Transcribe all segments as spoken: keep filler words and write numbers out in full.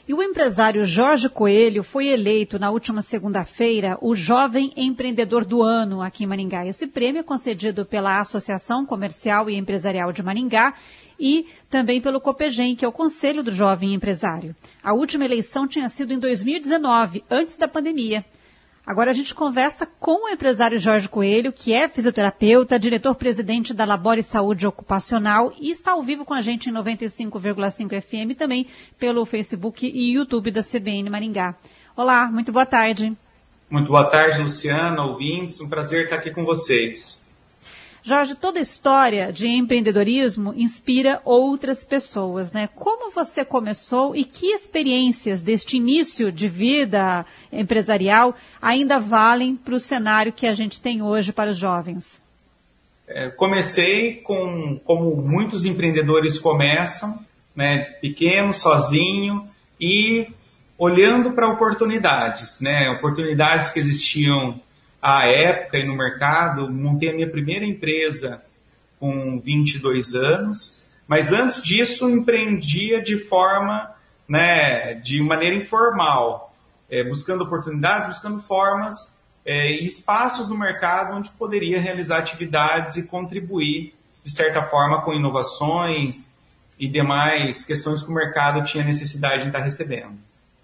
E o empresário Jorge Coelho foi eleito na última segunda-feira o Jovem Empreendedor do Ano aqui em Maringá. Esse prêmio é concedido pela Associação Comercial e Empresarial de Maringá e também pelo Copegem, que é o Conselho do Jovem Empresário. A última eleição tinha sido em dois mil e dezenove, antes da pandemia. Agora a gente conversa com o empresário Jorge Coelho, que é fisioterapeuta, diretor-presidente da Labore Saúde Ocupacional e está ao vivo com a gente em noventa e cinco vírgula cinco F M, também pelo Facebook e YouTube da C B N Maringá. Olá, muito boa tarde. Muito boa tarde, Luciana, ouvintes, um prazer estar aqui com vocês. Jorge, toda história de empreendedorismo inspira outras pessoas, né? Como você começou e que experiências deste início de vida empresarial ainda valem para o cenário que a gente tem hoje para os jovens? É, comecei com, como muitos empreendedores começam, né, pequeno, sozinho e olhando para oportunidades, né? Oportunidades que existiam à época e no mercado. Montei a minha primeira empresa com vinte e dois anos, mas antes disso empreendia de forma, né, de maneira informal, é, buscando oportunidades, buscando formas é, e espaços no mercado onde poderia realizar atividades e contribuir, de certa forma, com inovações e demais questões que o mercado tinha necessidade de estar recebendo.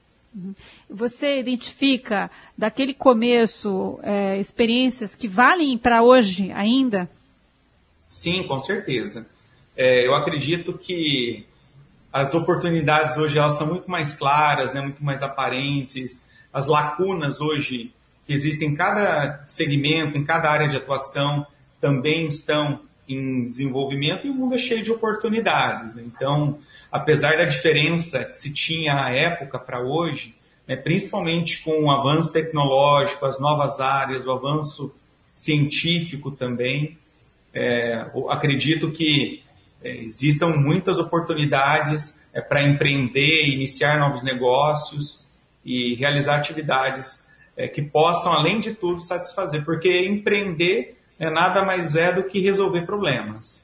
Você identifica daquele começo é, experiências que valem para hoje ainda? Sim, com certeza. É, eu acredito que as oportunidades hoje elas são muito mais claras, né, muito mais aparentes. As lacunas hoje que existem em cada segmento, em cada área de atuação, também estão em desenvolvimento e o mundo é cheio de oportunidades, né? Então, apesar da diferença que se tinha à época para hoje, né, principalmente com o avanço tecnológico, as novas áreas, o avanço científico também, é, acredito que é, existam muitas oportunidades é, para empreender, iniciar novos negócios e realizar atividades é, que possam, além de tudo, satisfazer, porque empreender é, nada mais é do que resolver problemas.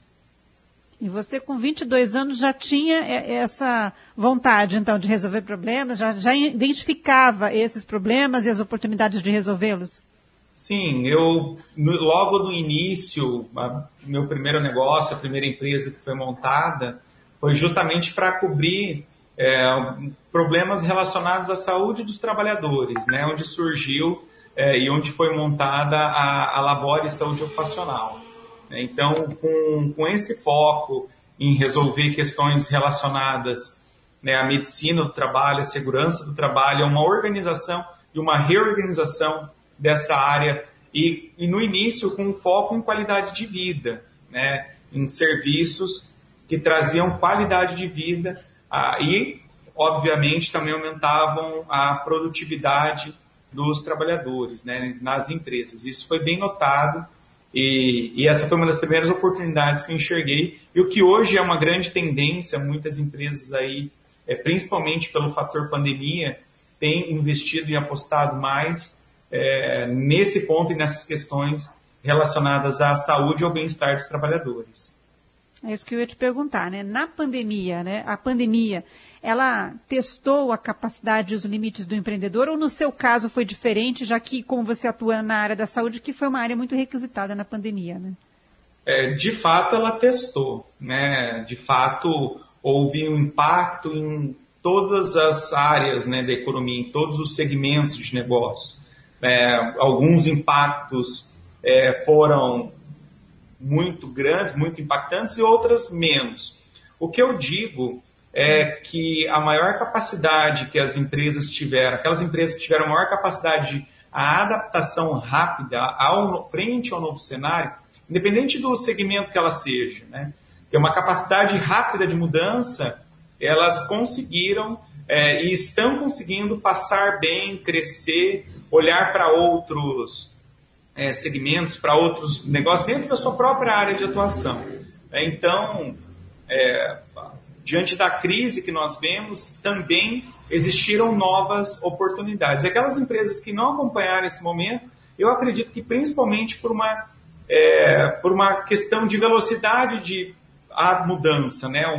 E você, com vinte e dois anos, já tinha essa vontade, então, de resolver problemas? Já, já identificava esses problemas e as oportunidades de resolvê-los? Sim, eu, no, logo no início, a, meu primeiro negócio, a primeira empresa que foi montada, foi justamente para cobrir é, problemas relacionados à saúde dos trabalhadores, né, onde surgiu é, e onde foi montada a, a Labore Saúde Ocupacional. Então, com, com esse foco em resolver questões relacionadas, né, à medicina do trabalho, à segurança do trabalho, a uma organização e uma reorganização dessa área e, e no início com foco em qualidade de vida, né, em serviços que traziam qualidade de vida ah, e, obviamente, também aumentavam a produtividade dos trabalhadores, né, nas empresas. Isso foi bem notado. E, e essa foi uma das primeiras oportunidades que eu enxerguei. E o que hoje é uma grande tendência, muitas empresas aí, é, principalmente pelo fator pandemia, têm investido e apostado mais é, nesse ponto e nessas questões relacionadas à saúde e ao bem-estar dos trabalhadores. É isso que eu ia te perguntar, né? Na pandemia, né? A pandemia, ela testou a capacidade e os limites do empreendedor ou no seu caso foi diferente, já que como você atua na área da saúde, que foi uma área muito requisitada na pandemia, né? É, de fato, ela testou, né? De fato, houve um impacto em todas as áreas, né, da economia, em todos os segmentos de negócio. É, alguns impactos é, foram muito grandes, muito impactantes e outras menos. O que eu digo é que a maior capacidade que as empresas tiveram, aquelas empresas que tiveram a maior capacidade de a adaptação rápida ao, frente ao novo cenário, independente do segmento que ela seja, né, que é uma capacidade rápida de mudança, elas conseguiram é, e estão conseguindo passar bem, crescer, olhar para outros é, segmentos, para outros negócios dentro da sua própria área de atuação. É, então, é, diante da crise que nós vemos, também existiram novas oportunidades. Aquelas empresas que não acompanharam esse momento, eu acredito que principalmente por uma, é, por uma questão de velocidade de a mudança, né? Um,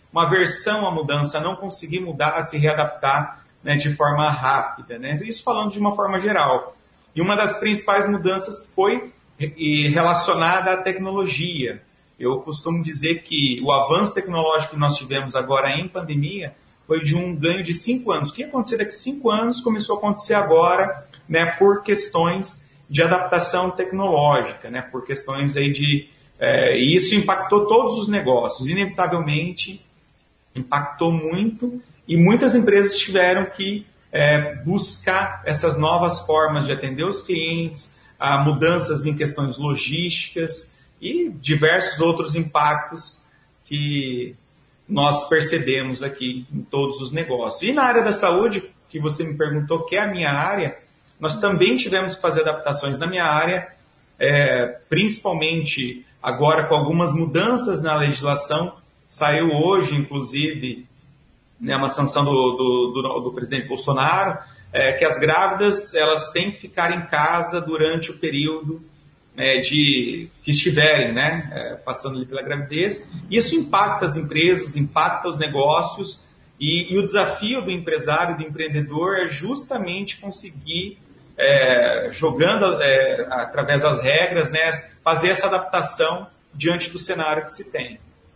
uma aversão à mudança, a não conseguir mudar, a se readaptar, né, de forma rápida, né? Isso falando de uma forma geral. E uma das principais mudanças foi relacionada à tecnologia. Eu costumo dizer que o avanço tecnológico que nós tivemos agora em pandemia foi de um ganho de cinco anos. O que ia acontecer daqui a cinco anos começou a acontecer agora, né, por questões de adaptação tecnológica, né, por questões aí de... É, e isso impactou todos os negócios, inevitavelmente impactou muito, e muitas empresas tiveram que é, buscar essas novas formas de atender os clientes, a mudanças em questões logísticas e diversos outros impactos que nós percebemos aqui em todos os negócios. E na área da saúde, que você me perguntou, que é a minha área, nós também tivemos que fazer adaptações na minha área, é, principalmente agora com algumas mudanças na legislação. Saiu hoje, inclusive, né, uma sanção do, do, do, do presidente Bolsonaro, é, que as grávidas elas têm que ficar em casa durante o período é, de, que estiverem, né, é, passando ali pela gravidez. Isso impacta as empresas, impacta os negócios, e, e o desafio do empresário, do empreendedor, é justamente conseguir, é, jogando é, através das regras, né, fazer essa adaptação diante do cenário que se tem.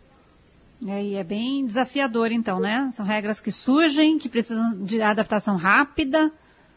E é bem desafiador, então, né? São regras que surgem, que precisam de adaptação rápida.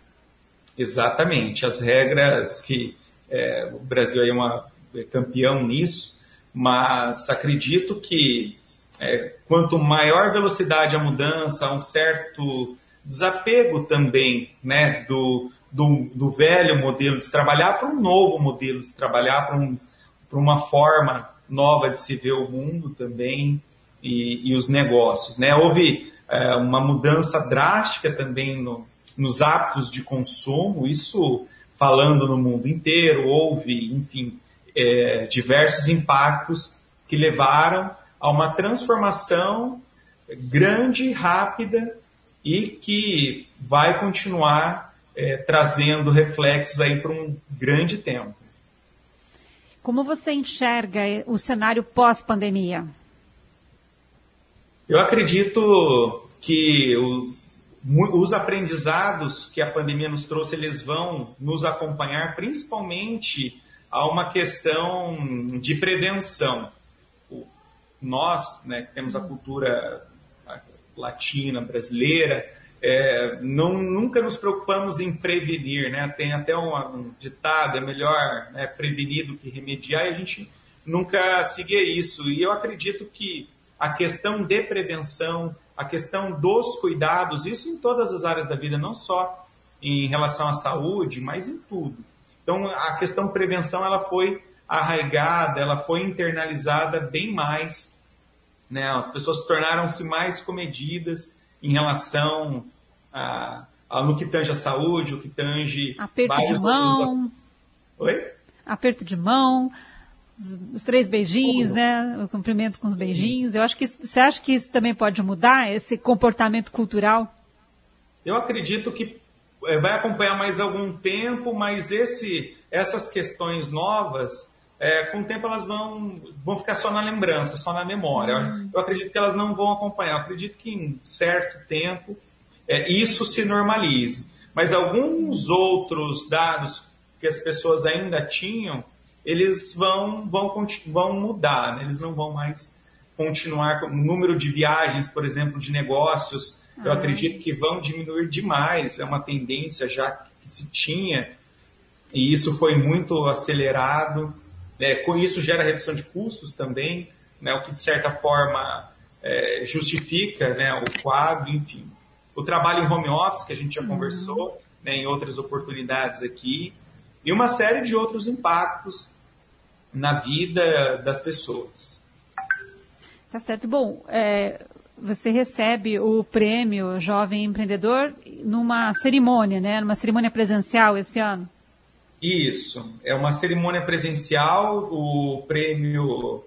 Exatamente. As regras que é, o Brasil é, uma, é campeão nisso, mas acredito que é, quanto maior velocidade a mudança, um certo desapego também, né, do, do, do velho modelo de se trabalhar para um novo modelo de se trabalhar, para um, para uma forma nova de se ver o mundo também. E, e os negócios, né? Houve é, uma mudança drástica também no, nos hábitos de consumo, isso falando no mundo inteiro. Houve, enfim, é, diversos impactos que levaram a uma transformação grande, rápida, e que vai continuar é, trazendo reflexos aí por um grande tempo. Como você enxerga o cenário pós-pandemia? Eu acredito que o, os aprendizados que a pandemia nos trouxe, eles vão nos acompanhar, principalmente a uma questão de prevenção. Nós, né, que temos a cultura latina, brasileira, é, não, nunca nos preocupamos em prevenir, né? Tem até um, um ditado, é melhor, né, prevenir do que remediar, e a gente nunca seguia isso. E eu acredito que a questão de prevenção, a questão dos cuidados, isso em todas as áreas da vida, não só em relação à saúde, mas em tudo. Então, a questão prevenção, ela foi arraigada, ela foi internalizada bem mais, né? As pessoas tornaram-se mais comedidas em relação a, a, no que tange a saúde, o que tange... Aperto de mão. Outros... Oi? Aperto de mão. Os três beijinhos, né? O cumprimento com os beijinhos. Eu acho que você acha que isso também pode mudar, esse comportamento cultural? Eu acredito que vai acompanhar mais algum tempo, mas esse, essas questões novas, é, com o tempo elas vão, vão ficar só na lembrança, só na memória. Hum. Eu acredito que elas não vão acompanhar. Eu acredito que em certo tempo é, isso se normalize. Mas alguns outros dados que as pessoas ainda tinham, eles vão, vão, vão mudar, né? Eles não vão mais continuar com o número de viagens, por exemplo, de negócios. Ah. Eu acredito que vão diminuir demais, é uma tendência já que se tinha, e isso foi muito acelerado. É, com isso gera redução de custos também, né? O que de certa forma é, justifica, né, o quadro, enfim. O trabalho em home office, que a gente já uhum. conversou, né, em outras oportunidades aqui, e uma série de outros impactos na vida das pessoas. Tá certo. Bom, é, você recebe o prêmio Jovem Empreendedor numa cerimônia, né? Numa cerimônia presencial esse ano? Isso. É uma cerimônia presencial. O prêmio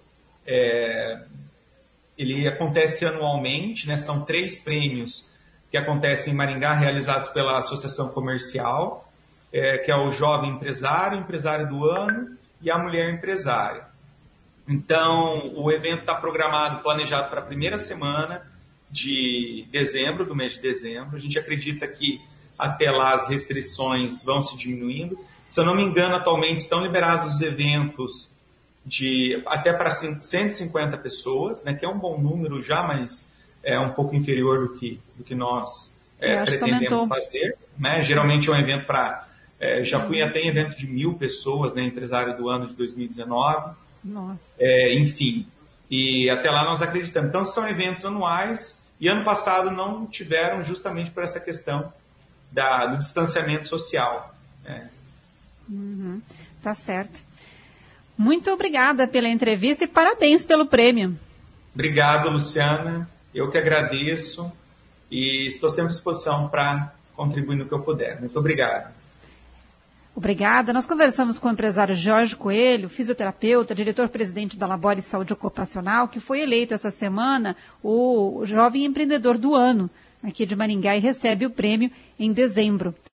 é, ele acontece anualmente, né? São três prêmios que acontecem em Maringá, realizados pela Associação Comercial, é, que é o Jovem Empresário, Empresário do Ano e a Mulher Empresária. Então, o evento está programado, planejado para a primeira semana de dezembro, do mês de dezembro. A gente acredita que até lá as restrições vão se diminuindo. Se eu não me engano, atualmente estão liberados os eventos de até para cento e cinquenta pessoas, né, que é um bom número já, mas é um pouco inferior do que, do que nós é, pretendemos fazer. Né? Geralmente é um evento para... É, já fui até em evento de mil pessoas, né, empresário do ano de dois mil e dezenove. Nossa. É, enfim, e até lá nós acreditamos. Então, são eventos anuais e ano passado não tiveram justamente por essa questão da, do distanciamento social. Né? Uhum, tá certo. Muito obrigada pela entrevista e parabéns pelo prêmio. Obrigado, Luciana. Eu que agradeço e estou sempre à disposição para contribuir no que eu puder. Muito obrigado. Obrigada. Nós conversamos com o empresário Jorge Coelho, fisioterapeuta, diretor-presidente da Labore Saúde Ocupacional, que foi eleito essa semana o jovem empreendedor do ano aqui de Maringá e recebe o prêmio em dezembro.